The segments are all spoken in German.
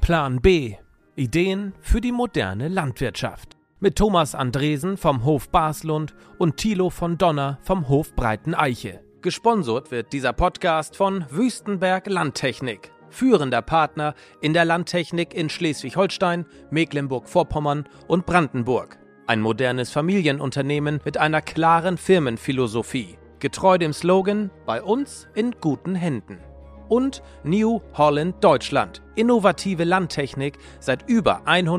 Plan B. Ideen für die moderne Landwirtschaft. Mit Thomas Andresen vom Hof Baslund und Thilo von Donner vom Hof Breiteneiche. Gesponsert wird dieser Podcast von Wüstenberg Landtechnik, führender Partner in der Landtechnik in Schleswig-Holstein, Mecklenburg-Vorpommern und Brandenburg. Ein modernes Familienunternehmen mit einer klaren Firmenphilosophie, getreu dem Slogan „Bei uns in guten Händen". Und New Holland Deutschland, innovative Landtechnik seit über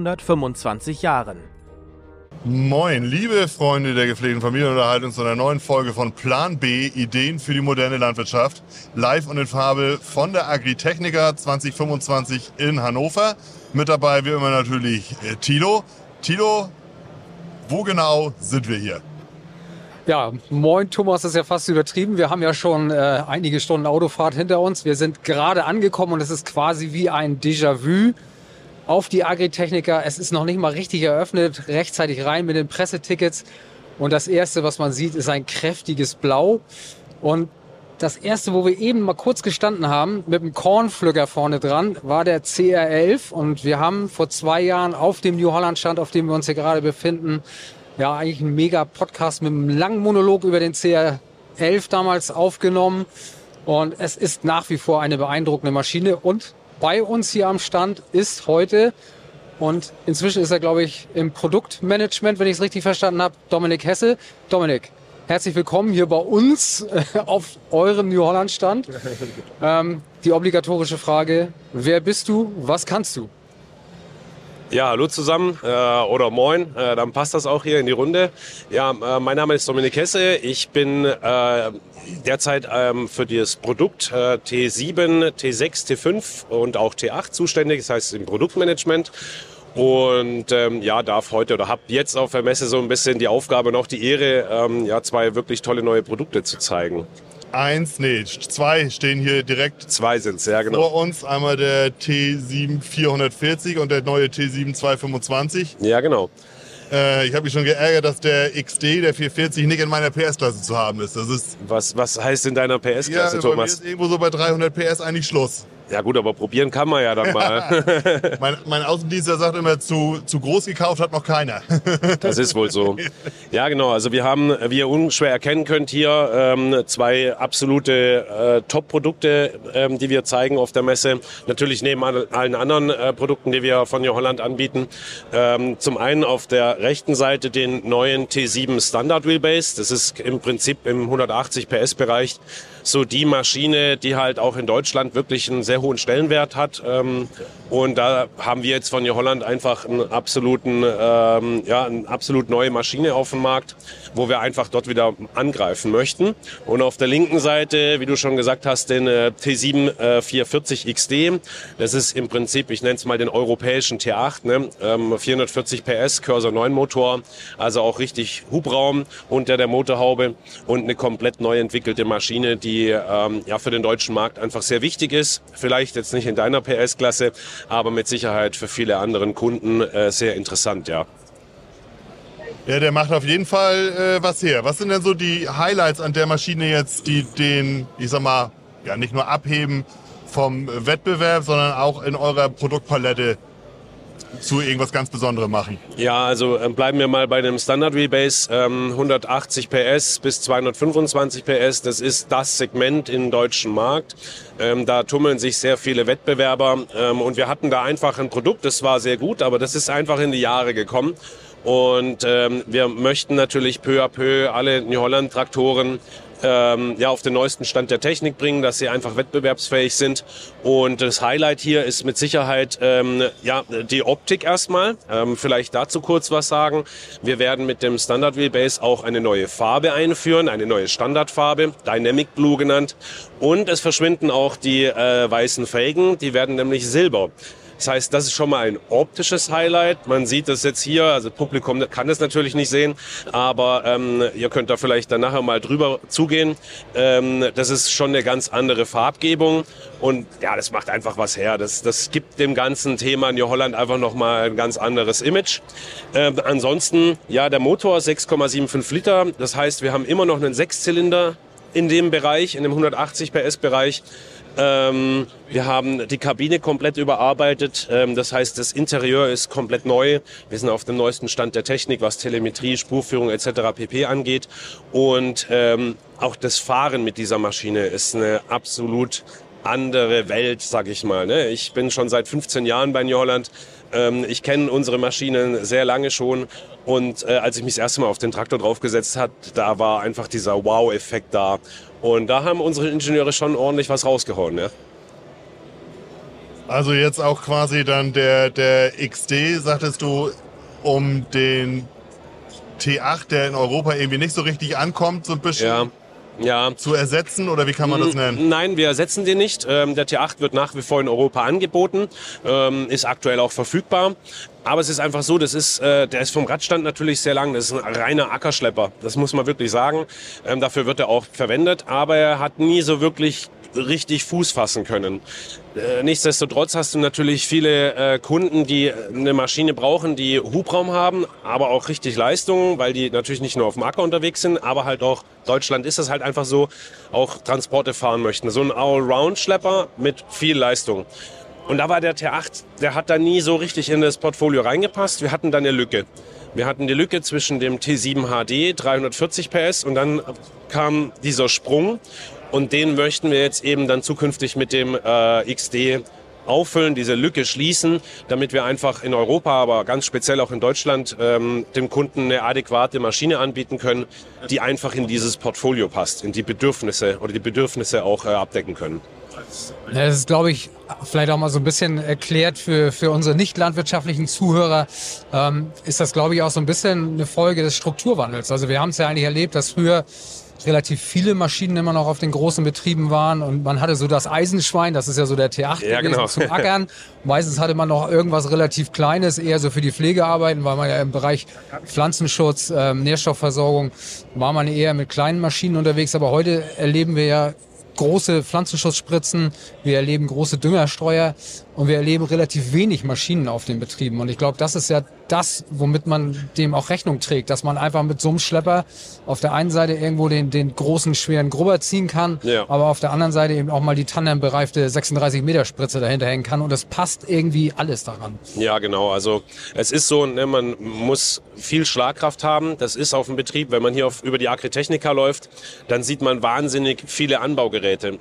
125 Jahren. Moin, liebe Freunde der gepflegten Familienunterhaltung zu einer neuen Folge von Plan B, Ideen für die moderne Landwirtschaft. Live und in Farbe von der Agritechnica 2025 in Hannover. Mit dabei wie immer natürlich Thilo. Thilo, wo genau sind wir hier? Ja, moin Thomas, das ist ja fast übertrieben. Wir haben ja schon einige Stunden Autofahrt hinter uns. Wir sind gerade angekommen und es ist quasi wie ein Déjà-vu auf die Agritechnica. Es ist noch nicht mal richtig eröffnet, rechtzeitig rein mit den Pressetickets. Und das Erste, was man sieht, ist ein kräftiges Blau. Und das Erste, wo wir eben mal kurz gestanden haben, mit dem Kornpflücker vorne dran, war der CR11. Und wir haben vor 2 Jahren auf dem New Holland Stand, auf dem wir uns hier gerade befinden, ja, eigentlich ein mega Podcast mit einem langen Monolog über den CR11 damals aufgenommen. Und es ist nach wie vor eine beeindruckende Maschine. Und bei uns hier am Stand ist heute, und inzwischen ist er, glaube ich, im Produktmanagement, wenn ich es richtig verstanden habe, Dominik Hesse. Dominik, herzlich willkommen hier bei uns auf eurem New Holland Stand. Die obligatorische Frage: Wer bist du? Was kannst du? Ja, hallo zusammen oder moin, dann passt das auch hier in die Runde. Ja, mein Name ist Dominik Hesse. Ich bin derzeit für das Produkt T7, T6, T5 und auch T8 zuständig, das heißt im Produktmanagement. Und darf heute oder habe jetzt auf der Messe so ein bisschen die Aufgabe und auch die Ehre, 2 wirklich tolle neue Produkte zu zeigen. 2 stehen hier direkt 2 sind's, ja genau. vor uns. Einmal der T7 440 und der neue T7 225. Ja, genau. Ich habe mich schon geärgert, dass der XD, der 440, nicht in meiner PS-Klasse zu haben ist. Das ist Was heißt in deiner PS-Klasse, ja, Thomas? bei mir ist irgendwo so bei 300 PS eigentlich Schluss. Ja gut, aber probieren kann man ja dann mal. Mein Außendienstler sagt immer, zu groß gekauft hat noch keiner. Das ist wohl so. Ja genau, also wir haben, wie ihr unschwer erkennen könnt, hier 2 absolute Top-Produkte, die wir zeigen auf der Messe. Natürlich neben allen anderen Produkten, die wir von New Holland anbieten. Zum einen auf der rechten Seite den neuen T7 Standard Wheelbase. Das ist im Prinzip im 180 PS-Bereich so die Maschine, die halt auch in Deutschland wirklich einen sehr hohen Stellenwert hat. Und da haben wir jetzt von New Holland einfach eine absolut neue Maschine auf dem Markt, wo wir einfach dort wieder angreifen möchten. Und auf der linken Seite, wie du schon gesagt hast, den T7 440 XD. Das ist im Prinzip, ich nenne es mal den europäischen T8, ne? 440 PS, Cursor 9 Motor, also auch richtig Hubraum unter der Motorhaube und eine komplett neu entwickelte Maschine, die für den deutschen Markt einfach sehr wichtig ist. Vielleicht jetzt nicht in deiner PS-Klasse, aber mit Sicherheit für viele anderen Kunden sehr interessant, ja. Ja, der macht auf jeden Fall was her. Was sind denn so die Highlights an der Maschine jetzt, die den, ich sag mal, ja nicht nur abheben vom Wettbewerb, sondern auch in eurer Produktpalette zu irgendwas ganz Besonderem machen? Ja, also bleiben wir mal bei dem Standard Wheelbase, 180 PS bis 225 PS, das ist das Segment im deutschen Markt. Da tummeln sich sehr viele Wettbewerber und wir hatten da einfach ein Produkt, das war sehr gut, aber das ist einfach in die Jahre gekommen. Und wir möchten natürlich peu à peu alle New Holland Traktoren auf den neuesten Stand der Technik bringen, dass sie einfach wettbewerbsfähig sind. Und das Highlight hier ist mit Sicherheit die Optik erstmal. Vielleicht dazu kurz was sagen. Wir werden mit dem Standard Wheelbase auch eine neue Farbe einführen, eine neue Standardfarbe, Dynamic Blue genannt. Und es verschwinden auch die weißen Felgen, die werden nämlich silber. Das heißt, das ist schon mal ein optisches Highlight. Man sieht das jetzt hier, also das Publikum kann das natürlich nicht sehen, aber ihr könnt da vielleicht dann nachher mal drüber zugehen. Das ist schon eine ganz andere Farbgebung und ja, das macht einfach was her. Das gibt dem ganzen Thema New Holland einfach nochmal ein ganz anderes Image. Ansonsten, ja, der Motor 6,75 Liter, das heißt, wir haben immer noch einen 6-Zylinder in dem Bereich, in dem 180 PS Bereich. Wir haben die Kabine komplett überarbeitet. Das heißt, das Interieur ist komplett neu. Wir sind auf dem neuesten Stand der Technik, was Telemetrie, Spurführung etc. pp. Angeht. Und auch das Fahren mit dieser Maschine ist eine absolut andere Welt, sag ich mal. Ne? Ich bin schon seit 15 Jahren bei New Holland. Ich kenne unsere Maschinen sehr lange schon. Und als ich mich das erste Mal auf den Traktor draufgesetzt habe, da war einfach dieser Wow-Effekt da. Und da haben unsere Ingenieure schon ordentlich was rausgehauen. Ja? Also jetzt auch quasi dann der XD, sagtest du, um den T8, der in Europa irgendwie nicht so richtig ankommt, so ein bisschen zu ersetzen, oder wie kann man das nennen? Nein, wir ersetzen den nicht. Der T8 wird nach wie vor in Europa angeboten, ist aktuell auch verfügbar. Aber es ist einfach so, der ist vom Radstand natürlich sehr lang. Das ist ein reiner Ackerschlepper. Das muss man wirklich sagen. Dafür wird er auch verwendet. Aber er hat nie so wirklich richtig Fuß fassen können. Nichtsdestotrotz hast du natürlich viele Kunden, die eine Maschine brauchen, die Hubraum haben, aber auch richtig Leistung, weil die natürlich nicht nur auf dem Acker unterwegs sind, aber halt auch, Deutschland ist das halt einfach so, auch Transporte fahren möchten. So ein Allround-Schlepper mit viel Leistung. Und da war der T8, der hat da nie so richtig in das Portfolio reingepasst. Wir hatten dann eine Lücke. Wir hatten die Lücke zwischen dem T7 HD, 340 PS, und dann kam dieser Sprung. Und den möchten wir jetzt eben dann zukünftig mit dem XD auffüllen, diese Lücke schließen, damit wir einfach in Europa, aber ganz speziell auch in Deutschland, dem Kunden eine adäquate Maschine anbieten können, die einfach in dieses Portfolio passt, in die Bedürfnisse auch abdecken können. Ja, das ist, glaube ich, vielleicht auch mal so ein bisschen erklärt für unsere nicht landwirtschaftlichen Zuhörer, ist das, glaube ich, auch so ein bisschen eine Folge des Strukturwandels. Also wir haben es ja eigentlich erlebt, dass früher relativ viele Maschinen immer noch auf den großen Betrieben waren und man hatte so das Eisenschwein, das ist ja so der T8 gewesen, zum Ackern. Meistens hatte man noch irgendwas relativ Kleines, eher so für die Pflegearbeiten, weil man ja im Bereich Pflanzenschutz, Nährstoffversorgung, war man eher mit kleinen Maschinen unterwegs. Aber heute erleben wir ja große Pflanzenschutzspritzen, wir erleben große Düngerstreuer und wir erleben relativ wenig Maschinen auf den Betrieben. Und ich glaube, das ist ja das, womit man dem auch Rechnung trägt, dass man einfach mit so einem Schlepper auf der einen Seite irgendwo den großen, schweren Grubber ziehen kann, aber auf der anderen Seite eben auch mal die tandembereifte 36-Meter-Spritze dahinter hängen kann. Und das passt irgendwie alles daran. Ja, genau. Also es ist so, ne, man muss viel Schlagkraft haben. Das ist auf dem Betrieb. Wenn man hier über die Agritechnica läuft, dann sieht man wahnsinnig viele Anbaugeräte.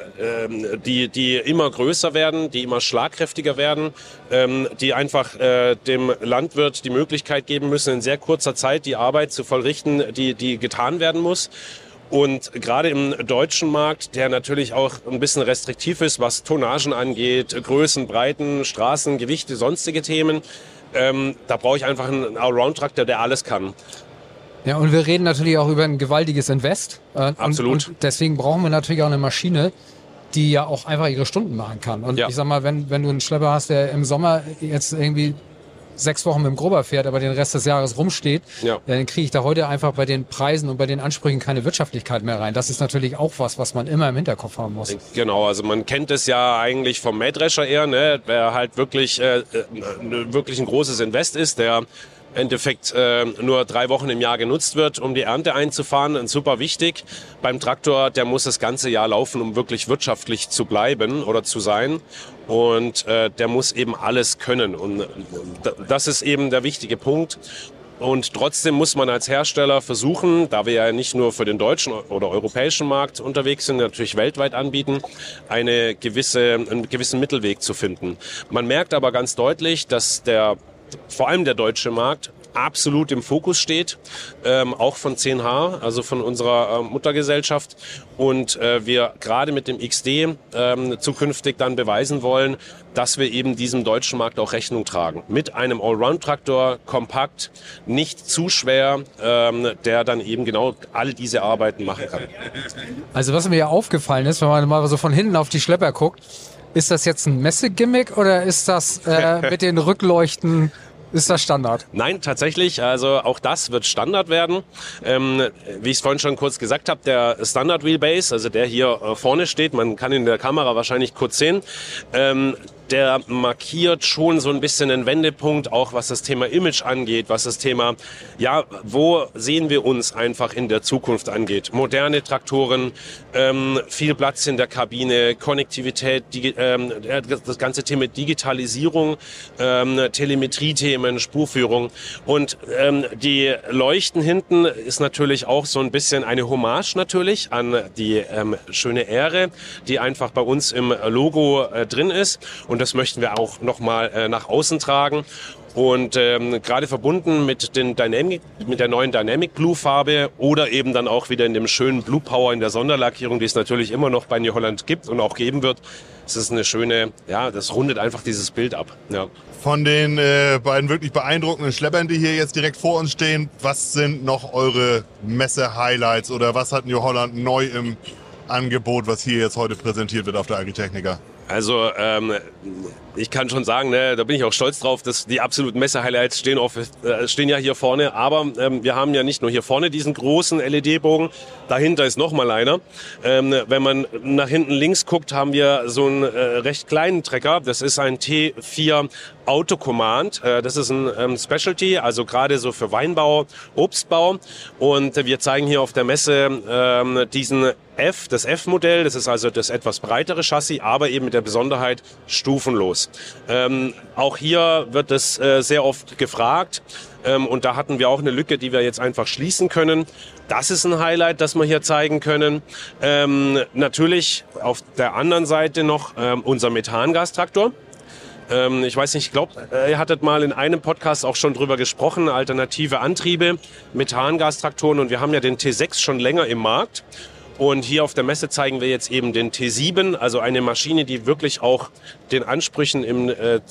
Die immer größer werden, die immer schlagkräftiger werden, die einfach dem Landwirt die Möglichkeit geben müssen, in sehr kurzer Zeit die Arbeit zu vollrichten, die getan werden muss. Und gerade im deutschen Markt, der natürlich auch ein bisschen restriktiv ist, was Tonnagen angeht, Größen, Breiten, Straßen, Gewichte, sonstige Themen, da brauche ich einfach einen Allround-Traktor, der alles kann. Ja, und wir reden natürlich auch über ein gewaltiges Invest. Absolut. Und deswegen brauchen wir natürlich auch eine Maschine, die ja auch einfach ihre Stunden machen kann. Und ich sag mal, wenn du einen Schlepper hast, der im Sommer jetzt irgendwie 6 Wochen mit dem Grubber fährt, aber den Rest des Jahres rumsteht, dann kriege ich da heute einfach bei den Preisen und bei den Ansprüchen keine Wirtschaftlichkeit mehr rein. Das ist natürlich auch was man immer im Hinterkopf haben muss. Genau, also man kennt es ja eigentlich vom Mähdrescher eher, ne, der halt wirklich ein großes Invest ist, der im Endeffekt nur 3 Wochen im Jahr genutzt wird, um die Ernte einzufahren. Und super wichtig. Beim Traktor, der muss das ganze Jahr laufen, um wirklich wirtschaftlich zu bleiben oder zu sein. Und der muss eben alles können. Und das ist eben der wichtige Punkt. Und trotzdem muss man als Hersteller versuchen, da wir ja nicht nur für den deutschen oder europäischen Markt unterwegs sind, natürlich weltweit anbieten, einen gewissen Mittelweg zu finden. Man merkt aber ganz deutlich, dass vor allem der deutsche Markt absolut im Fokus steht, auch von 10H, also von unserer Muttergesellschaft. Und wir gerade mit dem XD zukünftig dann beweisen wollen, dass wir eben diesem deutschen Markt auch Rechnung tragen. Mit einem Allround-Traktor, kompakt, nicht zu schwer, der dann eben genau all diese Arbeiten machen kann. Also was mir ja aufgefallen ist, wenn man mal so von hinten auf die Schlepper guckt, ist das jetzt ein Messegimmick oder ist das mit den Rückleuchten ist das Standard? Nein, tatsächlich. Also auch das wird Standard werden. Wie ich es vorhin schon kurz gesagt habe, der Standard Wheelbase, also der hier vorne steht, man kann ihn in der Kamera wahrscheinlich kurz sehen, der markiert schon so ein bisschen einen Wendepunkt, auch was das Thema Image angeht, was das Thema, ja, wo sehen wir uns einfach in der Zukunft angeht. Moderne Traktoren, viel Platz in der Kabine, Konnektivität, das ganze Thema Digitalisierung, Telemetrie-Themen, Spurführung. Und die Leuchten hinten ist natürlich auch so ein bisschen eine Hommage natürlich an die schöne Ähre, die einfach bei uns im Logo drin ist. Und das möchten wir auch nochmal nach außen tragen. Und gerade verbunden mit der neuen Dynamic Blue Farbe oder eben dann auch wieder in dem schönen Blue Power in der Sonderlackierung, die es natürlich immer noch bei New Holland gibt und auch geben wird. Es ist eine schöne, ja, das rundet einfach dieses Bild ab. Ja. Von den beiden wirklich beeindruckenden Schleppern, die hier jetzt direkt vor uns stehen, was sind noch eure Messe-Highlights oder was hat New Holland neu im Angebot, was hier jetzt heute präsentiert wird auf der Agritechnica? Also ich kann schon sagen, ne, da bin ich auch stolz drauf, dass die absoluten Messe-Highlights stehen ja hier vorne. Aber wir haben ja nicht nur hier vorne diesen großen LED-Bogen, dahinter ist nochmal einer. Wenn man nach hinten links guckt, haben wir so einen recht kleinen Trecker. Das ist ein T4 Autocommand. Das ist ein Specialty, also gerade so für Weinbau, Obstbau. Und wir zeigen hier auf der Messe diesen das F-Modell. Das ist also das etwas breitere Chassis, aber eben mit der Besonderheit stufenlos. Auch hier wird es sehr oft gefragt. Und da hatten wir auch eine Lücke, die wir jetzt einfach schließen können. Das ist ein Highlight, das wir hier zeigen können. Natürlich auf der anderen Seite noch unser Methangastraktor. Ich weiß nicht, ich glaube, ihr hattet mal in einem Podcast auch schon drüber gesprochen, alternative Antriebe, Methangastraktoren. Und wir haben ja den T6 schon länger im Markt. Und hier auf der Messe zeigen wir jetzt eben den T7, also eine Maschine, die wirklich auch den Ansprüchen im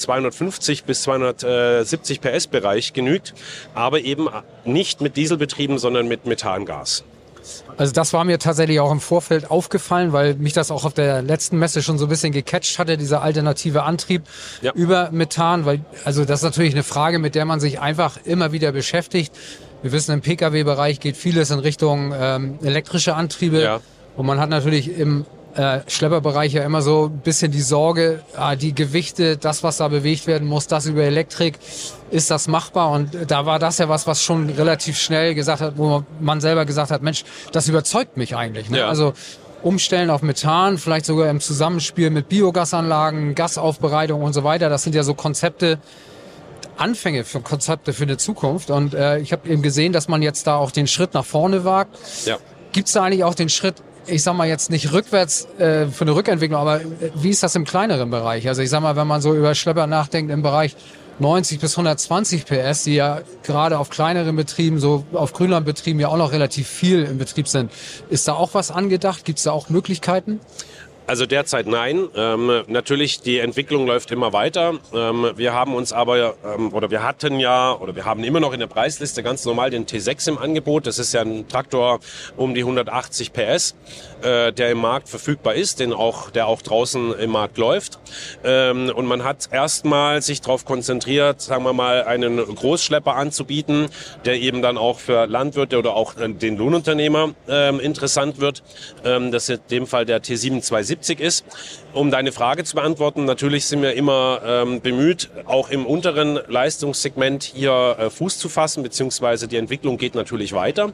250 bis 270 PS Bereich genügt, aber eben nicht mit Dieselbetrieben, sondern mit Methangas. Also das war mir tatsächlich auch im Vorfeld aufgefallen, weil mich das auch auf der letzten Messe schon so ein bisschen gecatcht hatte, dieser alternative Antrieb über Methan, weil also das ist natürlich eine Frage, mit der man sich einfach immer wieder beschäftigt. Wir wissen, im Pkw-Bereich geht vieles in Richtung elektrische Antriebe. Ja. Und man hat natürlich im Schlepperbereich ja immer so ein bisschen die Sorge, die Gewichte, das, was da bewegt werden muss, das über Elektrik, ist das machbar? Und da war das ja was schon relativ schnell gesagt hat, wo man selber gesagt hat, Mensch, das überzeugt mich eigentlich. Ne? Ja. Also umstellen auf Methan, vielleicht sogar im Zusammenspiel mit Biogasanlagen, Gasaufbereitung und so weiter. Das sind ja so Konzepte, Anfänge für Konzepte für eine Zukunft. Und ich habe eben gesehen, dass man jetzt da auch den Schritt nach vorne wagt. Ja. Gibt es da eigentlich auch den Schritt, ich sag mal jetzt nicht rückwärts für eine Rückentwicklung, aber wie ist das im kleineren Bereich? Also ich sag mal, wenn man so über Schlepper nachdenkt im Bereich 90 bis 120 PS, die ja gerade auf kleineren Betrieben, so auf Grünlandbetrieben ja auch noch relativ viel im Betrieb sind. Ist da auch was angedacht? Gibt es da auch Möglichkeiten? Also derzeit nein. Natürlich, die Entwicklung läuft immer weiter. Wir haben uns aber, wir haben immer noch in der Preisliste ganz normal den T6 im Angebot. Das ist ja ein Traktor um die 180 PS, der im Markt verfügbar ist, der auch draußen im Markt läuft. Und man hat erstmal sich darauf konzentriert, sagen wir mal, einen Großschlepper anzubieten, der eben dann auch für Landwirte oder auch den Lohnunternehmer interessant wird. Das ist in dem Fall der T7 ist. Um deine Frage zu beantworten, natürlich sind wir immer bemüht, auch im unteren Leistungssegment hier Fuß zu fassen, beziehungsweise die Entwicklung geht natürlich weiter.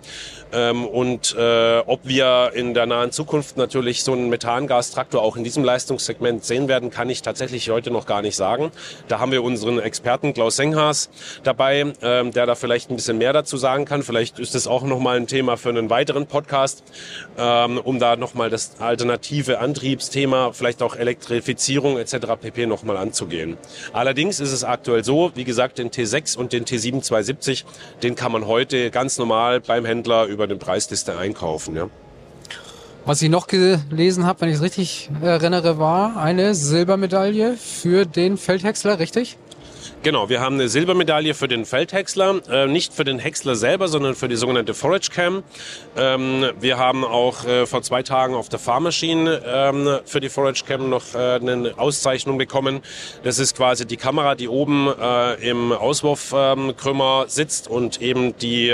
Ob wir in der nahen Zukunft natürlich so einen Methangastraktor auch in diesem Leistungssegment sehen werden, kann ich tatsächlich heute noch gar nicht sagen. Da haben wir unseren Experten Klaus Senghaas dabei, der da vielleicht ein bisschen mehr dazu sagen kann. Vielleicht ist es auch nochmal ein Thema für einen weiteren Podcast, um da nochmal das alternative Antriebsthema, vielleicht auch Elektrifizierung etc. pp. Nochmal anzugehen. Allerdings ist es aktuell so, wie gesagt, den T6 und den T7 270, den kann man heute ganz normal beim Händler über eine Preisliste einkaufen. Ja. Was ich noch gelesen habe, wenn ich es richtig erinnere, war eine Silbermedaille für den Feldhäcksler, richtig? Genau, wir haben eine Silbermedaille für den Feldhäcksler, nicht für den Häcksler selber, sondern für die sogenannte Forage Cam. Wir haben auch vor 2 Tagen auf der Farm Machine für die Forage Cam noch eine Auszeichnung bekommen. Das ist quasi die Kamera, die oben im Auswurfkrümmer sitzt und eben die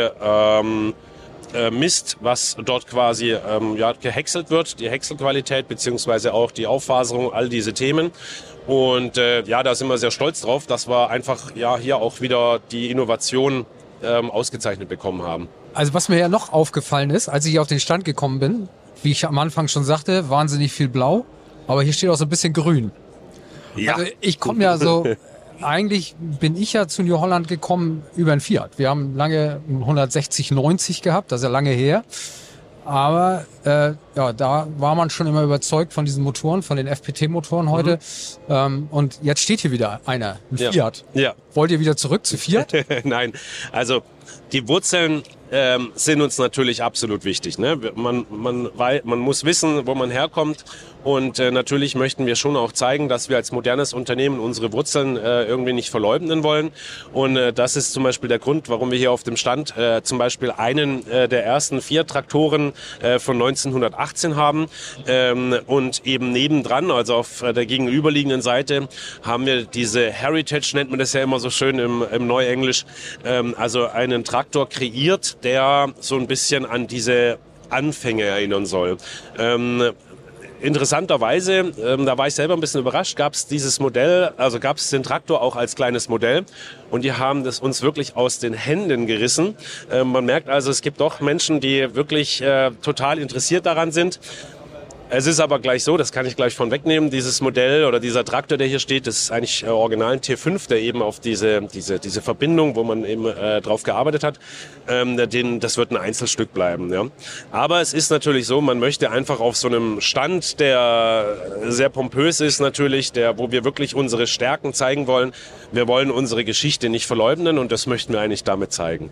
misst, was dort quasi gehäckselt wird, die Häckselqualität beziehungsweise auch die Auffaserung, all diese Themen. Und da sind wir sehr stolz drauf, dass wir einfach hier auch wieder die Innovation ausgezeichnet bekommen haben. Also was mir ja noch aufgefallen ist, als ich hier auf den Stand gekommen bin, wie ich am Anfang schon sagte, wahnsinnig viel Blau, aber hier steht auch so ein bisschen Grün. Ja. Also ich komme ja so, eigentlich bin ich ja zu New Holland gekommen über einen Fiat. Wir haben lange einen 160/90 gehabt, das ist ja lange her. Aber da war man schon immer überzeugt von diesen Motoren, von den FPT-Motoren heute. Und jetzt steht hier wieder einer, ein Fiat. Ja. Wollt ihr wieder zurück zu Fiat? Nein, also die Wurzeln sind uns natürlich absolut wichtig. Ne? Man muss wissen, wo man herkommt. Und natürlich möchten wir schon auch zeigen, dass wir als modernes Unternehmen unsere Wurzeln irgendwie nicht verleugnen wollen. Und das ist zum Beispiel der Grund, warum wir hier auf dem Stand zum Beispiel einen der ersten Fiat-Traktoren von 1918 haben. Und eben nebendran, also auf der gegenüberliegenden Seite, haben wir diese Heritage, nennt man das ja immer so schön im Neuenglisch, also einen Traktor kreiert, der so ein bisschen an diese Anfänge erinnern soll. Interessanterweise, da war ich selber ein bisschen überrascht, gab es dieses Modell, also gab es den Traktor auch als kleines Modell und die haben das uns wirklich aus den Händen gerissen. Man merkt also, es gibt doch Menschen, die wirklich total interessiert daran sind. Es ist aber gleich so, das kann ich gleich von wegnehmen, dieses Modell oder dieser Traktor, der hier steht, das ist eigentlich original ein T5, der eben auf diese Verbindung, wo man eben drauf gearbeitet hat, das wird ein Einzelstück bleiben. Ja. Aber es ist natürlich so, man möchte einfach auf so einem Stand, der sehr pompös ist natürlich, wo wir wirklich unsere Stärken zeigen wollen. Wir wollen unsere Geschichte nicht verleugnen und das möchten wir eigentlich damit zeigen.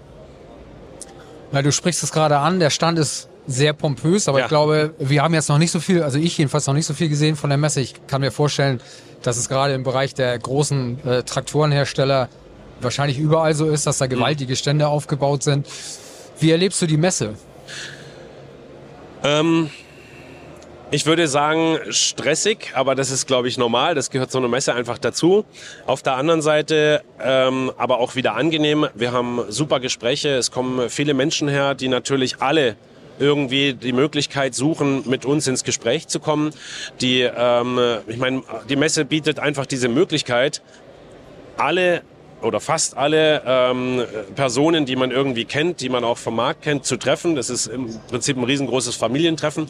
Na, du sprichst es gerade an, der Stand ist sehr pompös, aber ich glaube, wir haben jetzt noch nicht so viel, also ich jedenfalls noch nicht so viel gesehen von der Messe. Ich kann mir vorstellen, dass es gerade im Bereich der großen Traktorenhersteller wahrscheinlich überall so ist, dass da gewaltige Stände aufgebaut sind. Wie erlebst du die Messe? Ich würde sagen, stressig, aber das ist, glaube ich, normal. Das gehört zu einer Messe einfach dazu. Auf der anderen Seite aber auch wieder angenehm. Wir haben super Gespräche. Es kommen viele Menschen her, die natürlich alle irgendwie die Möglichkeit suchen, mit uns ins Gespräch zu kommen. Die Messe bietet einfach diese Möglichkeit, alle oder fast alle Personen, die man irgendwie kennt, die man auch vom Markt kennt, zu treffen. Das ist im Prinzip ein riesengroßes Familientreffen.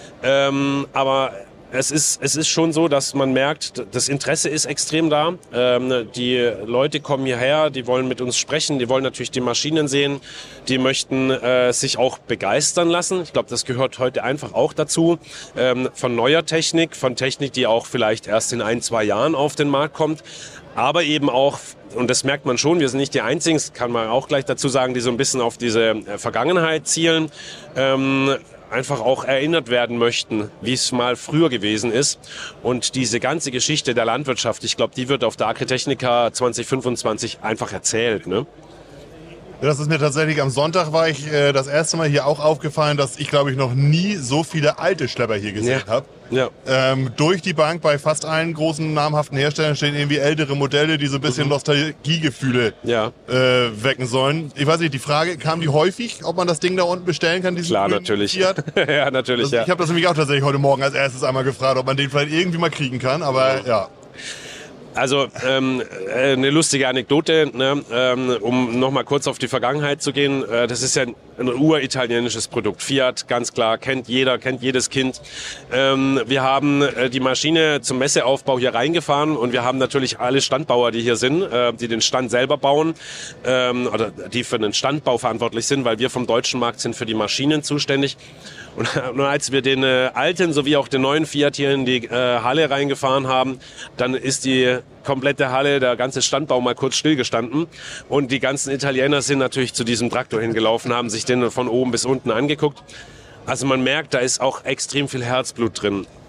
Aber es ist schon so, dass man merkt, das Interesse ist extrem da. Die Leute kommen hierher, die wollen mit uns sprechen, die wollen natürlich die Maschinen sehen, die möchten sich auch begeistern lassen. Ich glaube, das gehört heute einfach auch dazu. Von neuer Technik, von Technik, die auch vielleicht erst in 1-2 Jahren auf den Markt kommt. Aber eben auch, und das merkt man schon, wir sind nicht die Einzigen, das kann man auch gleich dazu sagen, die so ein bisschen auf diese Vergangenheit zielen. Einfach auch erinnert werden möchten, wie es mal früher gewesen ist. Und diese ganze Geschichte der Landwirtschaft, ich glaube, die wird auf der Agritechnica 2025 einfach erzählt. Ne? Das ist mir tatsächlich, am Sonntag war ich das erste Mal hier auch aufgefallen, dass ich, glaube ich, noch nie so viele alte Schlepper hier gesehen habe. Ja. Durch die Bank bei fast allen großen namhaften Herstellern stehen irgendwie ältere Modelle, die so ein bisschen Nostalgiegefühle wecken sollen. Ich weiß nicht, die Frage, kam die häufig, ob man das Ding da unten bestellen kann? Klar, natürlich. Fiat? Ja, natürlich. Ich habe das nämlich auch tatsächlich heute Morgen als erstes einmal gefragt, ob man den vielleicht irgendwie mal kriegen kann, aber ja. Also eine lustige Anekdote, ne? Um noch mal kurz auf die Vergangenheit zu gehen. Das ist ja ein uritalienisches Produkt. Fiat, ganz klar, kennt jeder, kennt jedes Kind. Wir haben die Maschine zum Messeaufbau hier reingefahren und wir haben natürlich alle Standbauer, die hier sind, die den Stand selber bauen oder die für den Standbau verantwortlich sind, weil wir vom deutschen Markt sind für die Maschinen zuständig. Und als wir den alten sowie auch den neuen Fiat hier in die Halle reingefahren haben, dann ist die komplette Halle, der ganze Standbau mal kurz stillgestanden. Und die ganzen Italiener sind natürlich zu diesem Traktor hingelaufen, haben sich den von oben bis unten angeguckt. Also man merkt, da ist auch extrem viel Herzblut drin.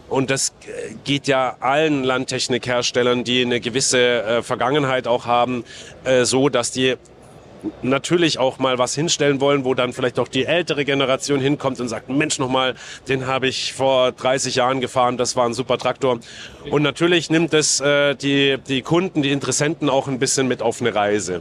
Und das geht ja allen Landtechnikherstellern, die eine gewisse Vergangenheit auch haben, so, dass die natürlich auch mal was hinstellen wollen, wo dann vielleicht auch die ältere Generation hinkommt und sagt, Mensch, nochmal, den habe ich vor 30 Jahren gefahren, das war ein super Traktor. Und natürlich nimmt es die Kunden, die Interessenten auch ein bisschen mit auf eine Reise.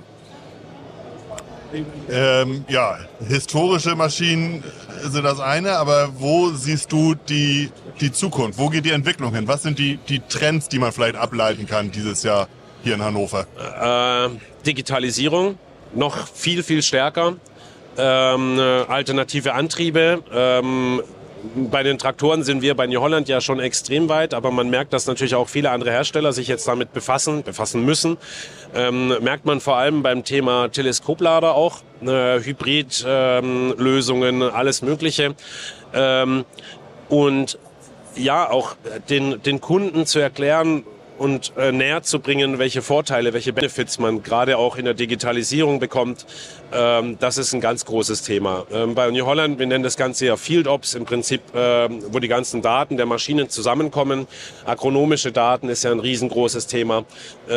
Historische Maschinen sind das eine, aber wo siehst du die Zukunft? Wo geht die Entwicklung hin? Was sind die Trends, die man vielleicht ableiten kann dieses Jahr hier in Hannover? Digitalisierung, noch viel, viel stärker. Alternative Antriebe. Bei den Traktoren sind wir bei New Holland ja schon extrem weit, aber man merkt, dass natürlich auch viele andere Hersteller sich jetzt damit befassen müssen. Merkt man vor allem beim Thema Teleskoplader auch, Hybridlösungen, alles Mögliche. Und ja, auch den Kunden zu erklären und näher zu bringen, welche Vorteile, welche Benefits man gerade auch in der Digitalisierung bekommt, das ist ein ganz großes Thema. Bei New Holland, wir nennen das Ganze ja Field Ops, im Prinzip, wo die ganzen Daten der Maschinen zusammenkommen. Agronomische Daten ist ja ein riesengroßes Thema.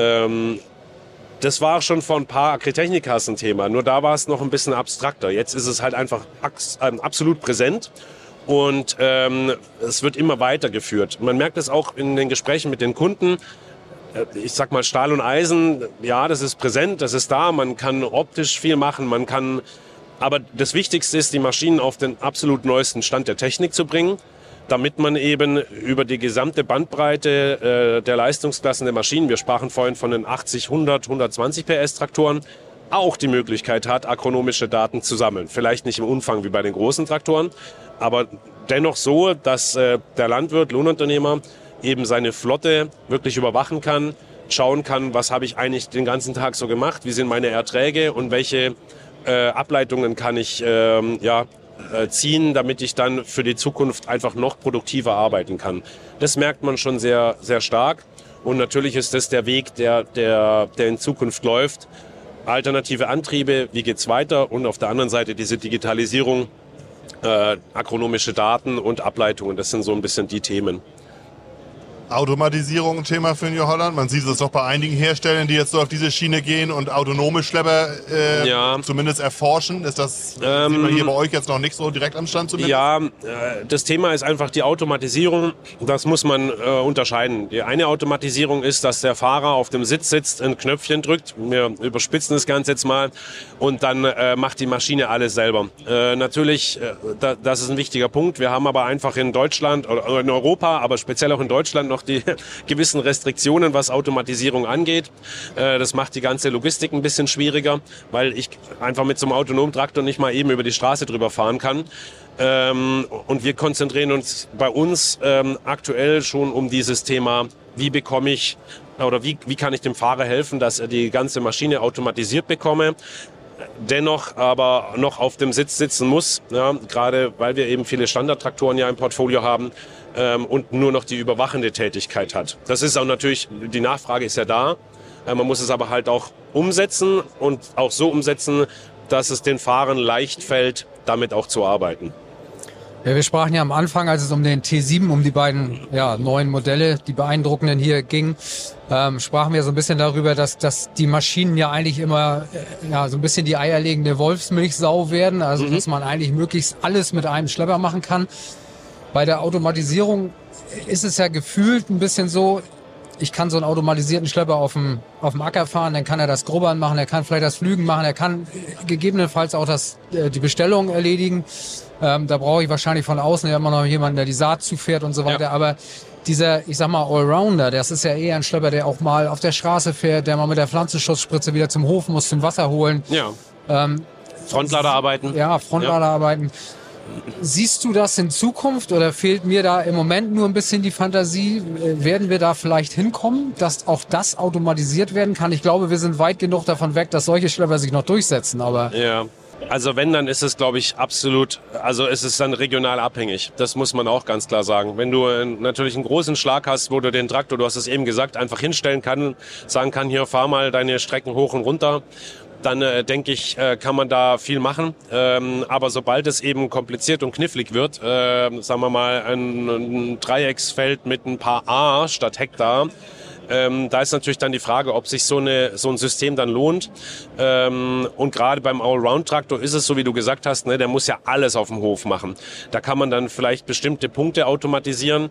Das war schon vor ein paar Agritechnikas ein Thema, nur da war es noch ein bisschen abstrakter. Jetzt ist es halt einfach absolut präsent. Und es wird immer weitergeführt. Man merkt es auch in den Gesprächen mit den Kunden. Ich sag mal, Stahl und Eisen, ja, das ist präsent, das ist da. Man kann optisch viel machen, aber das Wichtigste ist, die Maschinen auf den absolut neuesten Stand der Technik zu bringen, damit man eben über die gesamte Bandbreite der Leistungsklassen der Maschinen, wir sprachen vorhin von den 80, 100, 120 PS Traktoren, auch die Möglichkeit hat, agronomische Daten zu sammeln. Vielleicht nicht im Umfang wie bei den großen Traktoren, aber dennoch so, dass der Landwirt, Lohnunternehmer eben seine Flotte wirklich überwachen kann, schauen kann, was habe ich eigentlich den ganzen Tag so gemacht, wie sind meine Erträge und welche Ableitungen kann ich ziehen, damit ich dann für die Zukunft einfach noch produktiver arbeiten kann. Das merkt man schon sehr, sehr stark und natürlich ist das der Weg, der in Zukunft läuft. Alternative Antriebe, wie geht's weiter? Und auf der anderen Seite diese Digitalisierung, agronomische Daten und Ableitungen, das sind so ein bisschen die Themen. Automatisierung ein Thema für New Holland. Man sieht es doch bei einigen Herstellern, die jetzt so auf diese Schiene gehen und autonome Schlepper zumindest erforschen. Ist das sieht man hier bei euch jetzt noch nicht so direkt am Stand zumindest? Ja, das Thema ist einfach die Automatisierung. Das muss man unterscheiden. Die eine Automatisierung ist, dass der Fahrer auf dem Sitz sitzt, ein Knöpfchen drückt. Wir überspitzen das Ganze jetzt mal und dann macht die Maschine alles selber. Natürlich, das ist ein wichtiger Punkt. Wir haben aber einfach in Deutschland oder in Europa, aber speziell auch in Deutschland noch die gewissen Restriktionen, was Automatisierung angeht. Das macht die ganze Logistik ein bisschen schwieriger, weil ich einfach mit so einem autonomen Traktor nicht mal eben über die Straße drüber fahren kann. Und wir konzentrieren uns bei uns aktuell schon um dieses Thema, wie bekomme ich oder wie kann ich dem Fahrer helfen, dass er die ganze Maschine automatisiert bekomme, dennoch aber noch auf dem Sitz sitzen muss, ja, gerade weil wir eben viele Standardtraktoren ja im Portfolio haben und nur noch die überwachende Tätigkeit hat. Das ist auch natürlich, die Nachfrage ist ja da, man muss es aber halt auch umsetzen und auch so umsetzen, dass es den Fahrern leicht fällt, damit auch zu arbeiten. Ja, wir sprachen ja am Anfang, als es um den T7, um die beiden neuen Modelle, die beeindruckenden hier ging, sprachen wir so ein bisschen darüber, dass die Maschinen ja eigentlich immer so ein bisschen die eierlegende Wolfsmilchsau werden, also dass man eigentlich möglichst alles mit einem Schlepper machen kann. Bei der Automatisierung ist es ja gefühlt ein bisschen so, ich kann so einen automatisierten Schlepper auf dem Acker fahren, dann kann er das Grubbern machen, er kann vielleicht das Pflügen machen, er kann gegebenenfalls auch die Bestellung erledigen. Da brauche ich wahrscheinlich von außen ja immer noch jemanden, der die Saat zufährt und so weiter. Ja. Aber dieser, ich sag mal, Allrounder, das ist ja eher ein Schlepper, der auch mal auf der Straße fährt, der mal mit der Pflanzenschutzspritze wieder zum Hof muss, zum Wasser holen. Ja. Frontlader arbeiten. Ja, Frontlader arbeiten. Siehst du das in Zukunft oder fehlt mir da im Moment nur ein bisschen die Fantasie? Werden wir da vielleicht hinkommen, dass auch das automatisiert werden kann? Ich glaube, wir sind weit genug davon weg, dass solche Schlepper sich noch durchsetzen, aber... Ja. Also wenn, dann ist es, glaube ich, absolut, also es ist dann regional abhängig. Das muss man auch ganz klar sagen. Wenn du natürlich einen großen Schlag hast, wo du den Traktor, du hast es eben gesagt, einfach hinstellen kann, sagen kann, hier, fahr mal deine Strecken hoch und runter. dann denke ich, kann man da viel machen. Aber sobald es eben kompliziert und knifflig wird, sagen wir mal ein Dreiecksfeld mit ein paar A statt Hektar, da ist natürlich dann die Frage, ob sich so ein System dann lohnt. Und gerade beim Allround-Traktor ist es so, wie du gesagt hast, ne, der muss ja alles auf dem Hof machen. Da kann man dann vielleicht bestimmte Punkte automatisieren,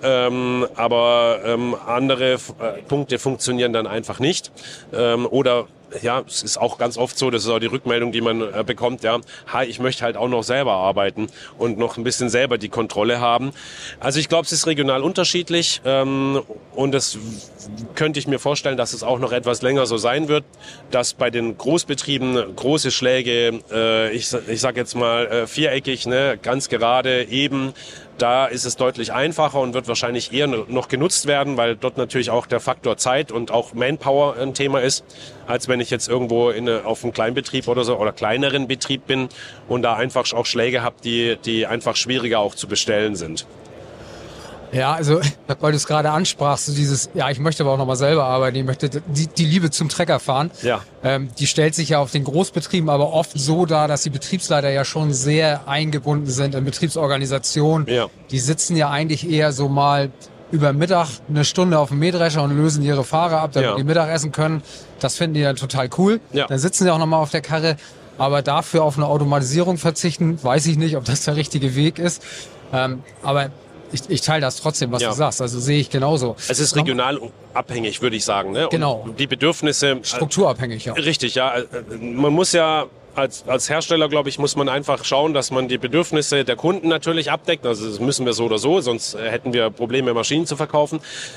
aber andere Punkte funktionieren dann einfach nicht. Oder ja, es ist auch ganz oft so, das ist auch die Rückmeldung, die man bekommt, ja, ich möchte halt auch noch selber arbeiten und noch ein bisschen selber die Kontrolle haben. Also ich glaube, es ist regional unterschiedlich und das könnte ich mir vorstellen, dass es auch noch etwas länger so sein wird, dass bei den Großbetrieben große Schläge, ich sag jetzt mal viereckig, ne, ganz gerade, eben, da ist es deutlich einfacher und wird wahrscheinlich eher noch genutzt werden, weil dort natürlich auch der Faktor Zeit und auch Manpower ein Thema ist, als wenn ich jetzt irgendwo auf einem Kleinbetrieb oder so oder kleineren Betrieb bin und da einfach auch Schläge habe, die einfach schwieriger auch zu bestellen sind. Ja, also, weil du es gerade ansprachst, so dieses, ja, ich möchte aber auch nochmal selber arbeiten, ich möchte die Liebe zum Trecker fahren. Ja. Die stellt sich ja auf den Großbetrieben aber oft so dar, dass die Betriebsleiter ja schon sehr eingebunden sind in Betriebsorganisation. Ja. Die sitzen ja eigentlich eher so mal über Mittag eine Stunde auf dem Mähdrescher und lösen ihre Fahrer ab, damit die Mittagessen können. Das finden die dann total cool. Ja. Dann sitzen sie auch nochmal auf der Karre. Aber dafür auf eine Automatisierung verzichten, weiß ich nicht, ob das der richtige Weg ist. Aber ich teile das trotzdem, was du sagst. Also sehe ich genauso. Es ist regional abhängig, würde ich sagen. Ne? Genau. Und die Bedürfnisse. Strukturabhängig, ja. Richtig, ja. Man muss ja als Hersteller, glaube ich, muss man einfach schauen, dass man die Bedürfnisse der Kunden natürlich abdeckt. Also das müssen wir so oder so, sonst hätten wir Probleme, Maschinen zu verkaufen.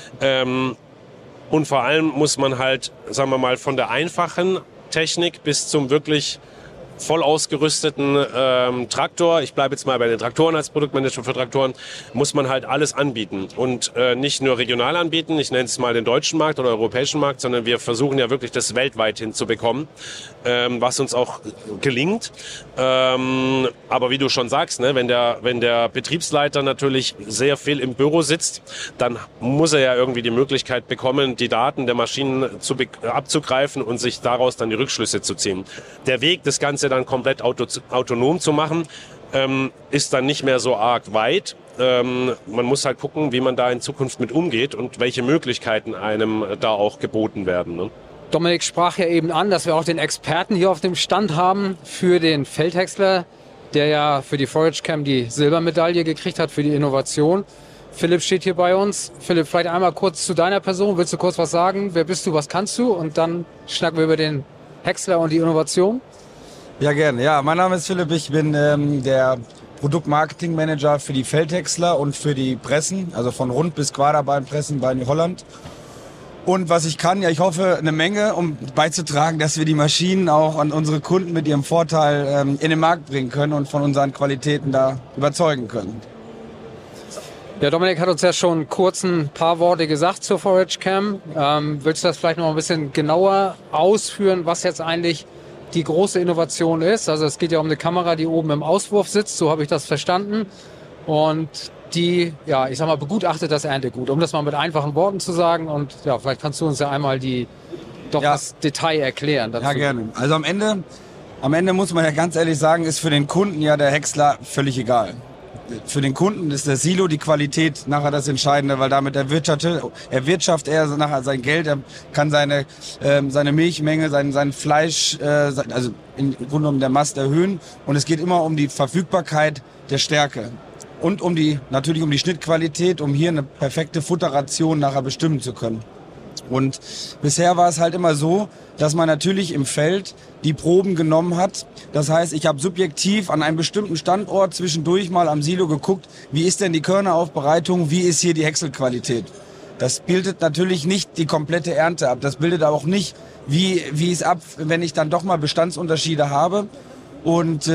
Und vor allem muss man halt, sagen wir mal, von der einfachen Technik bis zum wirklich voll ausgerüsteten Traktor, ich bleibe jetzt mal bei den Traktoren als Produktmanager für Traktoren, muss man halt alles anbieten und nicht nur regional anbieten, ich nenne es mal den deutschen Markt oder europäischen Markt, sondern wir versuchen ja wirklich das weltweit hinzubekommen, was uns auch gelingt. Aber wie du schon sagst, ne, wenn der Betriebsleiter natürlich sehr viel im Büro sitzt, dann muss er ja irgendwie die Möglichkeit bekommen, die Daten der Maschinen abzugreifen und sich daraus dann die Rückschlüsse zu ziehen. Der Weg, das Ganze dann komplett autonom zu machen, ist dann nicht mehr so arg weit. Man muss halt gucken, wie man da in Zukunft mit umgeht und welche Möglichkeiten einem da auch geboten werden. Ne? Dominik sprach ja eben an, dass wir auch den Experten hier auf dem Stand haben für den Feldhäcksler, der ja für die Forage Cam die Silbermedaille gekriegt hat für die Innovation. Philipp steht hier bei uns. Philipp, vielleicht einmal kurz zu deiner Person. Willst du kurz was sagen? Wer bist du, was kannst du? Und dann schnacken wir über den Häcksler und die Innovation. Ja, gerne. Ja, mein Name ist Philipp. Ich bin der Produktmarketing-Manager für die Feldhäcksler und für die Pressen, also von Rund- bis Quaderbeinpressen bei New Holland. Und was ich kann, ja, ich hoffe eine Menge, um beizutragen, dass wir die Maschinen auch an unsere Kunden mit ihrem Vorteil in den Markt bringen können und von unseren Qualitäten da überzeugen können. Ja, Dominik hat uns ja schon kurz ein paar Worte gesagt zur Forage Cam. Willst du das vielleicht noch ein bisschen genauer ausführen, was jetzt eigentlich die große Innovation ist? Also es geht ja um eine Kamera, die oben im Auswurf sitzt, so habe ich das verstanden. Und die, ja, ich sag mal, begutachtet das Erntegut, um das mal mit einfachen Worten zu sagen. Und ja, vielleicht kannst du uns ja einmal das Detail erklären dazu. Ja, gerne. Also am Ende muss man ja ganz ehrlich sagen, ist für den Kunden ja der Häcksler völlig egal. Für den Kunden ist der Silo, die Qualität nachher das Entscheidende, weil damit erwirtschaftet er nachher sein Geld, er kann seine Milchmenge, sein Fleisch, also im Grunde genommen der Mast erhöhen. Und es geht immer um die Verfügbarkeit der Stärke. Und natürlich um die Schnittqualität, um hier eine perfekte Futterration nachher bestimmen zu können. Und bisher war es halt immer so, dass man natürlich im Feld die Proben genommen hat. Das heißt, ich habe subjektiv an einem bestimmten Standort zwischendurch mal am Silo geguckt, wie ist denn die Körneraufbereitung, wie ist hier die Häckselqualität. Das bildet natürlich nicht die komplette Ernte ab. Das bildet aber auch nicht, wie es ab, wenn ich dann doch mal Bestandsunterschiede habe. Und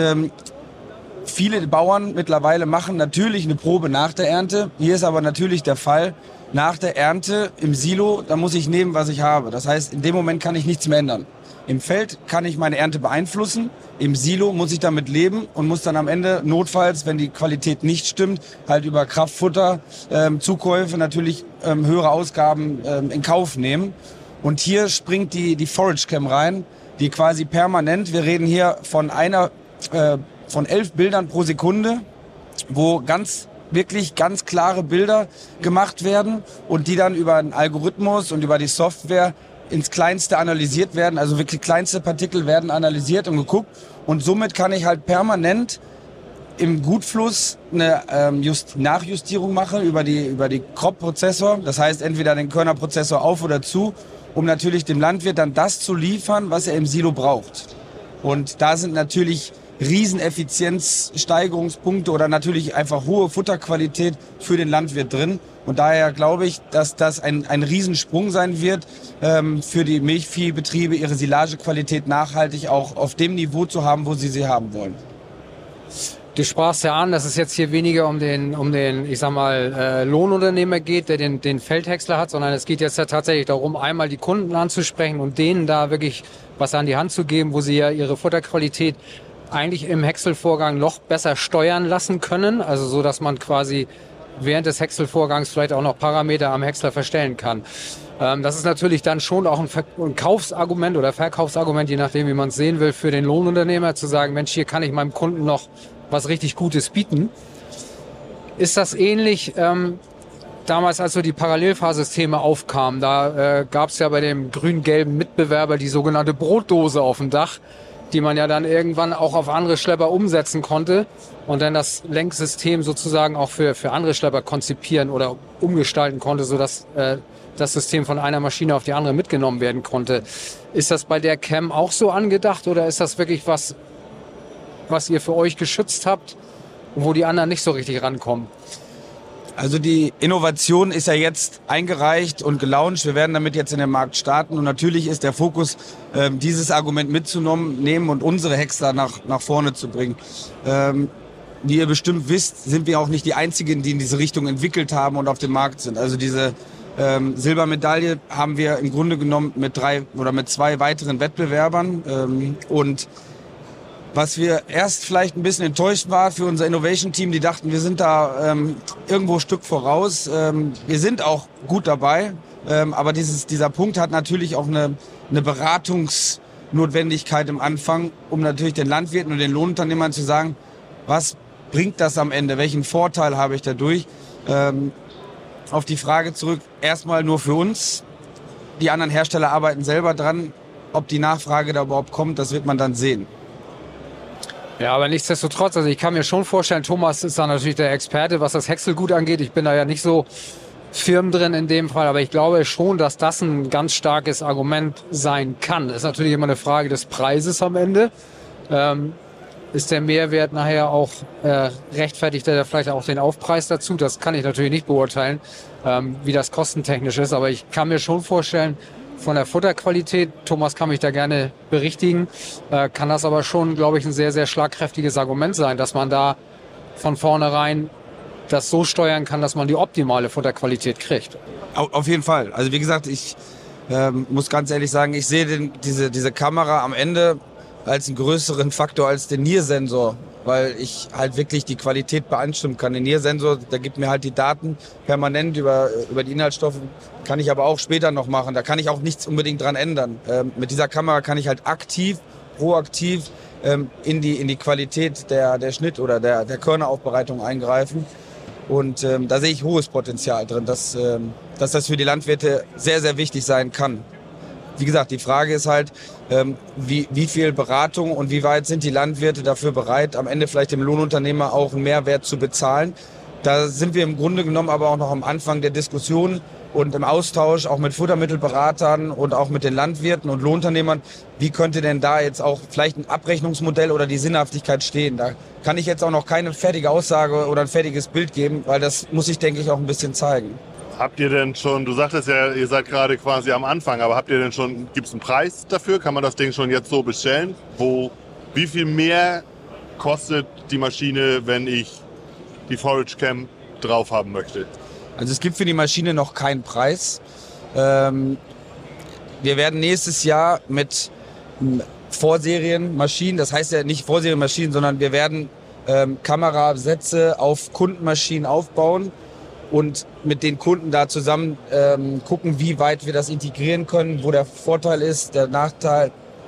viele Bauern mittlerweile machen natürlich eine Probe nach der Ernte. Hier ist aber natürlich der Fall, nach der Ernte im Silo, da muss ich nehmen, was ich habe. Das heißt, in dem Moment kann ich nichts mehr ändern. Im Feld kann ich meine Ernte beeinflussen. Im Silo muss ich damit leben und muss dann am Ende notfalls, wenn die Qualität nicht stimmt, halt über Kraftfutter, Zukäufe natürlich höhere Ausgaben in Kauf nehmen. Und hier springt die Forage Cam rein, die quasi permanent, wir reden hier von 11 Bildern pro Sekunde, wo wirklich ganz klare Bilder gemacht werden und die dann über einen Algorithmus und über die Software ins Kleinste analysiert werden. Also wirklich kleinste Partikel werden analysiert und geguckt. Und somit kann ich halt permanent im Gutfluss eine Nachjustierung machen über die Crop-Prozessor. Das heißt, entweder den Körnerprozessor auf oder zu, um natürlich dem Landwirt dann das zu liefern, was er im Silo braucht. Und da sind natürlich Rieseneffizienzsteigerungspunkte oder natürlich einfach hohe Futterqualität für den Landwirt drin. Und daher glaube ich, dass das ein Riesensprung sein wird, für die Milchviehbetriebe ihre Silagequalität nachhaltig auch auf dem Niveau zu haben, wo sie haben wollen. Du sprachst ja an, dass es jetzt hier weniger um den, ich sag mal, Lohnunternehmer geht, der den Feldhäcksler hat, sondern es geht jetzt ja tatsächlich darum, einmal die Kunden anzusprechen und denen da wirklich was an die Hand zu geben, wo sie ja ihre Futterqualität eigentlich im Häckselvorgang noch besser steuern lassen können, also so, dass man quasi während des Häckselvorgangs vielleicht auch noch Parameter am Häcksler verstellen kann. Das ist natürlich dann schon auch ein Kaufsargument oder Verkaufsargument, je nachdem, wie man es sehen will, für den Lohnunternehmer, zu sagen, Mensch, hier kann ich meinem Kunden noch was richtig Gutes bieten. Ist das ähnlich damals, als so die Parallelfahrsysteme aufkamen? Da gab es ja bei dem grün-gelben Mitbewerber die sogenannte Brotdose auf dem Dach, die man ja dann irgendwann auch auf andere Schlepper umsetzen konnte und dann das Lenksystem sozusagen auch für andere Schlepper konzipieren oder umgestalten konnte, sodass das System von einer Maschine auf die andere mitgenommen werden konnte. Ist das bei der Cam auch so angedacht oder ist das wirklich was ihr für euch geschützt habt, wo die anderen nicht so richtig rankommen? Also die Innovation ist ja jetzt eingereicht und gelauncht. Wir werden damit jetzt in den Markt starten. Und natürlich ist der Fokus, dieses Argument mitzunehmen und unsere Häcksler nach vorne zu bringen. Wie ihr bestimmt wisst, sind wir auch nicht die Einzigen, die in diese Richtung entwickelt haben und auf dem Markt sind. Also diese Silbermedaille haben wir im Grunde genommen mit 2 weiteren Wettbewerbern. Und was wir erst vielleicht ein bisschen enttäuscht war für unser Innovation-Team, die dachten, wir sind da irgendwo ein Stück voraus. Wir sind auch gut dabei, aber dieser Punkt hat natürlich auch eine Beratungsnotwendigkeit im Anfang, um natürlich den Landwirten und den Lohnunternehmern zu sagen, was bringt das am Ende, welchen Vorteil habe ich dadurch? Auf die Frage zurück, erstmal nur für uns. Die anderen Hersteller arbeiten selber dran. Ob die Nachfrage da überhaupt kommt, das wird man dann sehen. Ja, aber nichtsdestotrotz, also ich kann mir schon vorstellen, Thomas ist da natürlich der Experte, was das Häckselgut angeht. Ich bin da ja nicht so firm drin in dem Fall, aber ich glaube schon, dass das ein ganz starkes Argument sein kann. Das ist natürlich immer eine Frage des Preises am Ende. Ist der Mehrwert nachher auch rechtfertigt er vielleicht auch den Aufpreis dazu? Das kann ich natürlich nicht beurteilen, wie das kostentechnisch ist, aber ich kann mir schon vorstellen, von der Futterqualität, Thomas kann mich da gerne berichtigen, kann das aber schon, glaube ich, ein sehr, sehr schlagkräftiges Argument sein, dass man da von vornherein das so steuern kann, dass man die optimale Futterqualität kriegt. Auf jeden Fall. Also wie gesagt, ich muss ganz ehrlich sagen, ich sehe diese Kamera am Ende als einen größeren Faktor als den NIR-Sensor, weil ich halt wirklich die Qualität beanstimmen kann. Der NIR-Sensor, der gibt mir halt die Daten permanent über die Inhaltsstoffe, kann ich aber auch später noch machen. Da kann ich auch nichts unbedingt dran ändern. Mit dieser Kamera kann ich halt proaktiv in die Qualität der Schnitt- oder der Körneraufbereitung eingreifen. Und da sehe ich hohes Potenzial drin, dass das für die Landwirte sehr, sehr wichtig sein kann. Wie gesagt, die Frage ist halt, wie viel Beratung und wie weit sind die Landwirte dafür bereit, am Ende vielleicht dem Lohnunternehmer auch einen Mehrwert zu bezahlen. Da sind wir im Grunde genommen aber auch noch am Anfang der Diskussion und im Austausch auch mit Futtermittelberatern und auch mit den Landwirten und Lohnunternehmern. Wie könnte denn da jetzt auch vielleicht ein Abrechnungsmodell oder die Sinnhaftigkeit stehen? Da kann ich jetzt auch noch keine fertige Aussage oder ein fertiges Bild geben, weil das muss ich, denke ich, auch ein bisschen zeigen. Habt ihr denn schon, du sagtest ja, ihr seid gerade quasi am Anfang, aber habt ihr denn schon, gibt es einen Preis dafür? Kann man das Ding schon jetzt so bestellen? Wie viel mehr kostet die Maschine, wenn ich die Forage Cam drauf haben möchte? Also es gibt für die Maschine noch keinen Preis. Wir werden nächstes Jahr mit Vorserienmaschinen, das heißt ja nicht Vorserienmaschinen, sondern wir werden Kamerasätze auf Kundenmaschinen aufbauen und mit den Kunden da zusammen gucken, wie weit wir das integrieren können, wo der Vorteil ist, der Nachteil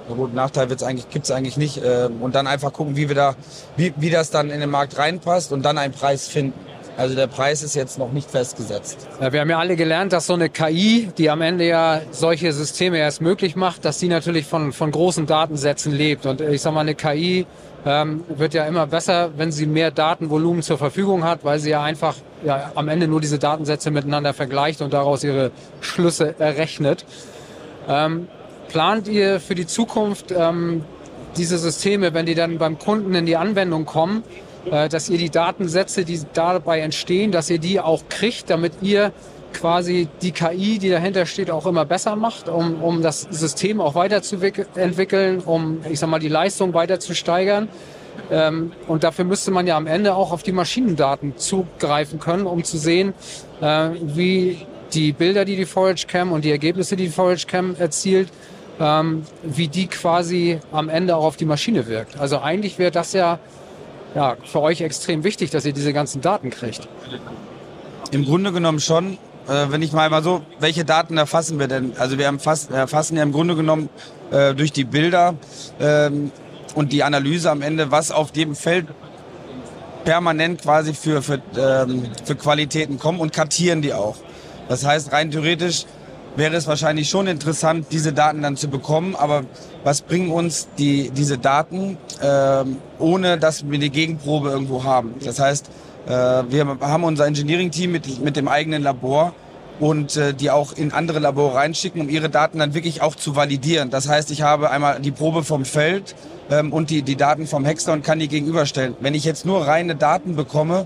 Na gut, Nachteil gibt's eigentlich nicht. Und dann einfach gucken, wie das dann in den Markt reinpasst und dann einen Preis finden. Also der Preis ist jetzt noch nicht festgesetzt. Ja, wir haben ja alle gelernt, dass so eine KI, die am Ende ja solche Systeme erst möglich macht, dass die natürlich von großen Datensätzen lebt. Und ich sag mal, eine KI wird ja immer besser, wenn sie mehr Datenvolumen zur Verfügung hat, weil sie ja einfach am Ende nur diese Datensätze miteinander vergleicht und daraus ihre Schlüsse errechnet. Plant ihr für die Zukunft diese Systeme, wenn die dann beim Kunden in die Anwendung kommen, dass ihr die Datensätze, die dabei entstehen, dass ihr die auch kriegt, damit ihr quasi die KI, die dahinter steht, auch immer besser macht, um das System auch weiterzuentwickeln, um, ich sag mal, die Leistung weiter zu steigern. Und dafür müsste man ja am Ende auch auf die Maschinendaten zugreifen können, um zu sehen, wie die Bilder, die Forage Cam und die Ergebnisse, die Forage Cam erzielt, wie die quasi am Ende auch auf die Maschine wirkt. Also eigentlich wäre das ja für euch extrem wichtig, dass ihr diese ganzen Daten kriegt. Im Grunde genommen schon. Wenn ich mal so, welche Daten erfassen wir denn? Also wir erfassen ja im Grunde genommen durch die Bilder und die Analyse am Ende, was auf dem Feld permanent quasi für Qualitäten kommen und kartieren die auch. Das heißt, rein theoretisch wäre es wahrscheinlich schon interessant, diese Daten dann zu bekommen. Aber was bringen uns diese Daten, ohne dass wir die Gegenprobe irgendwo haben? Das heißt, wir haben unser Engineering-Team mit dem eigenen Labor und die auch in andere Labore reinschicken, um ihre Daten dann wirklich auch zu validieren. Das heißt, ich habe einmal die Probe vom Feld und die Daten vom Häcksler und kann die gegenüberstellen. Wenn ich jetzt nur reine Daten bekomme,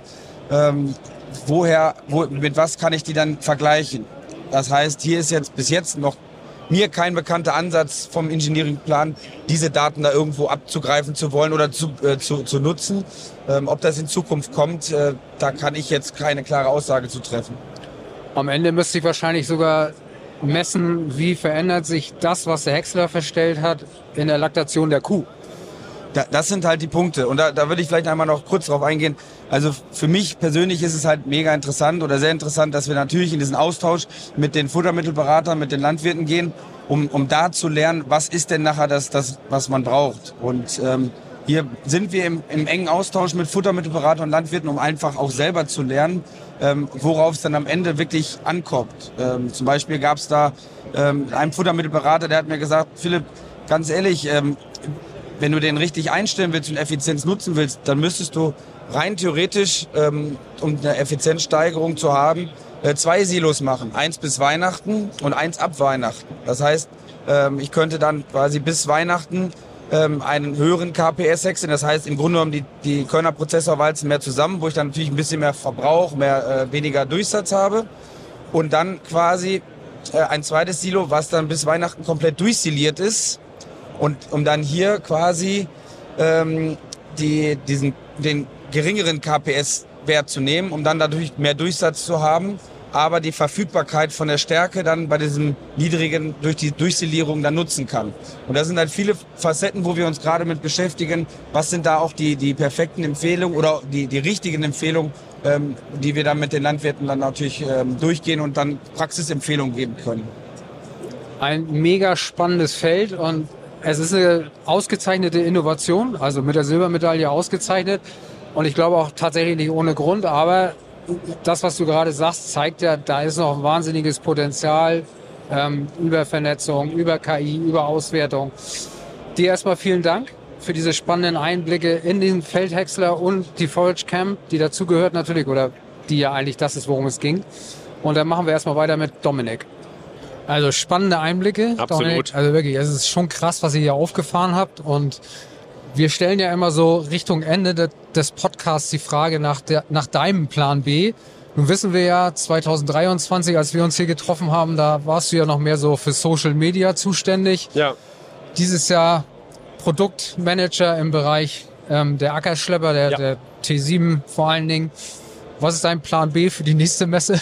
mit was kann ich die dann vergleichen? Das heißt, hier ist jetzt bis jetzt noch mir kein bekannter Ansatz vom Engineering-Plan, diese Daten da irgendwo abzugreifen zu wollen oder zu nutzen. Ob das in Zukunft kommt, da kann ich jetzt keine klare Aussage zu treffen. Am Ende müsste ich wahrscheinlich sogar messen, wie verändert sich das, was der Häcksler verstellt hat, in der Laktation der Kuh. Das sind halt die Punkte. Und da würde ich vielleicht einmal noch kurz drauf eingehen. Also für mich persönlich ist es halt mega interessant oder sehr interessant, dass wir natürlich in diesen Austausch mit den Futtermittelberatern, mit den Landwirten gehen, um da zu lernen, was ist denn nachher das was man braucht. Und hier sind wir im engen Austausch mit Futtermittelberatern und Landwirten, um einfach auch selber zu lernen, worauf es dann am Ende wirklich ankommt. Zum Beispiel gab es da einen Futtermittelberater, der hat mir gesagt, Philipp, ganz ehrlich, wenn du den richtig einstellen willst und Effizienz nutzen willst, dann müsstest du rein theoretisch, um eine Effizienzsteigerung zu haben, 2 Silos machen. 1 bis Weihnachten und 1 ab Weihnachten. Das heißt, ich könnte dann quasi bis Weihnachten einen höheren KPS häckseln. Das heißt, im Grunde genommen die Körner Prozessorwalzen mehr zusammen, wo ich dann natürlich ein bisschen mehr Verbrauch, weniger Durchsatz habe. Und dann quasi ein zweites Silo, was dann bis Weihnachten komplett durchsiliert ist. Und um dann hier quasi den geringeren KPS-Wert zu nehmen, um dann dadurch mehr Durchsatz zu haben, aber die Verfügbarkeit von der Stärke dann bei diesem niedrigen durch die Durchsilierung dann nutzen kann. Und da sind halt viele Facetten, wo wir uns gerade mit beschäftigen. Was sind da auch die perfekten Empfehlungen oder die richtigen Empfehlungen, die wir dann mit den Landwirten dann natürlich durchgehen und dann Praxisempfehlungen geben können. Ein mega spannendes Feld und es ist eine ausgezeichnete Innovation, also mit der Silbermedaille ausgezeichnet. Und ich glaube auch tatsächlich nicht ohne Grund, aber das, was du gerade sagst, zeigt ja, da ist noch ein wahnsinniges Potenzial über Vernetzung, über KI, über Auswertung. Dir erstmal vielen Dank für diese spannenden Einblicke in den Feldhäcksler und die Forage Cam, die dazugehört natürlich, oder die ja eigentlich das ist, worum es ging. Und dann machen wir erstmal weiter mit Dominik. Also spannende Einblicke. Absolut. Dominik. Also wirklich, es ist schon krass, was ihr hier aufgefahren habt. Und wir stellen ja immer so Richtung Ende des Podcasts die Frage nach deinem Plan B. Nun wissen wir ja, 2023, als wir uns hier getroffen haben, da warst du ja noch mehr so für Social Media zuständig. Ja. Dieses Jahr Produktmanager im Bereich der Ackerschlepper, der T7 vor allen Dingen. Was ist dein Plan B für die nächste Messe?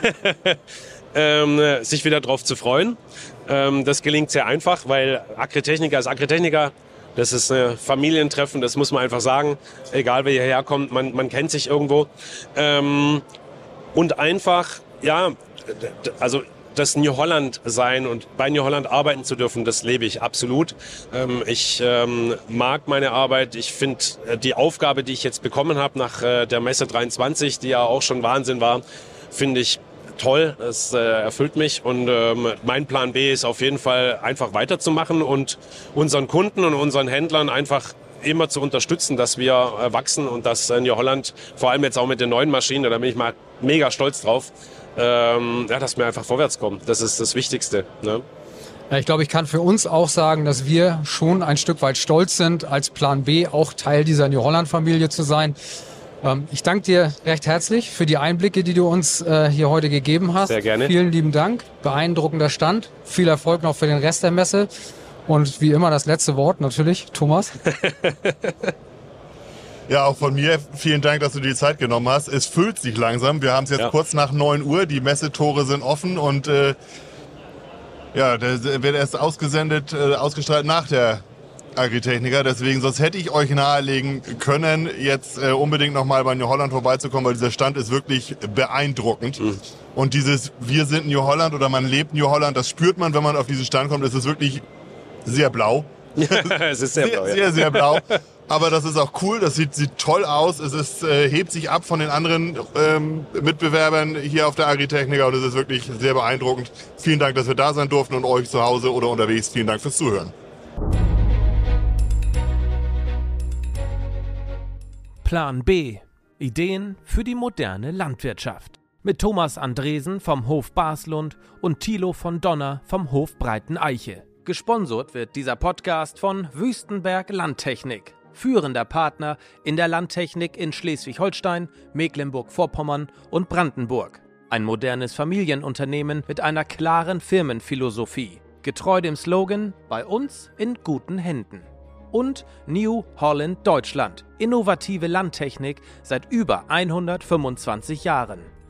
Sich wieder drauf zu freuen. Das gelingt sehr einfach, weil Agritechnica ist Agritechnica. Das ist ein Familientreffen, das muss man einfach sagen. Egal wer hierher kommt, man kennt sich irgendwo. Und einfach, ja, also das New Holland sein und bei New Holland arbeiten zu dürfen, das lebe ich absolut. Ich mag meine Arbeit. Ich finde die Aufgabe, die ich jetzt bekommen habe nach der Messe 23, die ja auch schon Wahnsinn war, finde ich toll. Das erfüllt mich. Und mein Plan B ist auf jeden Fall einfach weiterzumachen und unseren Kunden und unseren Händlern einfach immer zu unterstützen, dass wir wachsen und dass New Holland, vor allem jetzt auch mit den neuen Maschinen, da bin ich mal mega stolz drauf, dass wir einfach vorwärts kommen. Das ist das Wichtigste. Ne? Ja, ich glaube, ich kann für uns auch sagen, dass wir schon ein Stück weit stolz sind, als Plan B auch Teil dieser New Holland-Familie zu sein. Ich danke dir recht herzlich für die Einblicke, die du uns hier heute gegeben hast. Sehr gerne. Vielen lieben Dank. Beeindruckender Stand. Viel Erfolg noch für den Rest der Messe. Und wie immer das letzte Wort natürlich, Thomas. Ja, auch von mir vielen Dank, dass du dir die Zeit genommen hast. Es füllt sich langsam. Wir haben es jetzt kurz nach 9 Uhr. Die Messetore sind offen und der wird erst ausgestrahlt nach der Agritechnica. Deswegen, sonst hätte ich euch nahelegen können, jetzt unbedingt nochmal bei New Holland vorbeizukommen, weil dieser Stand ist wirklich beeindruckend. Und dieses Wir sind New Holland oder man lebt New Holland, das spürt man, wenn man auf diesen Stand kommt. Es ist wirklich sehr blau. Es ist sehr blau, sehr, sehr blau. Aber das ist auch cool, das sieht toll aus. Es ist, hebt sich ab von den anderen Mitbewerbern hier auf der Agritechnica und es ist wirklich sehr beeindruckend. Vielen Dank, dass wir da sein durften und euch zu Hause oder unterwegs. Vielen Dank fürs Zuhören. Plan B. Ideen für die moderne Landwirtschaft. Mit Thomas Andresen vom Hof Baslund und Thilo von Donner vom Hof Breiten Eiche. Gesponsert wird dieser Podcast von Wüstenberg Landtechnik. Führender Partner in der Landtechnik in Schleswig-Holstein, Mecklenburg-Vorpommern und Brandenburg. Ein modernes Familienunternehmen mit einer klaren Firmenphilosophie. Getreu dem Slogan, bei uns in guten Händen. Und New Holland Deutschland. Innovative Landtechnik seit über 125 Jahren.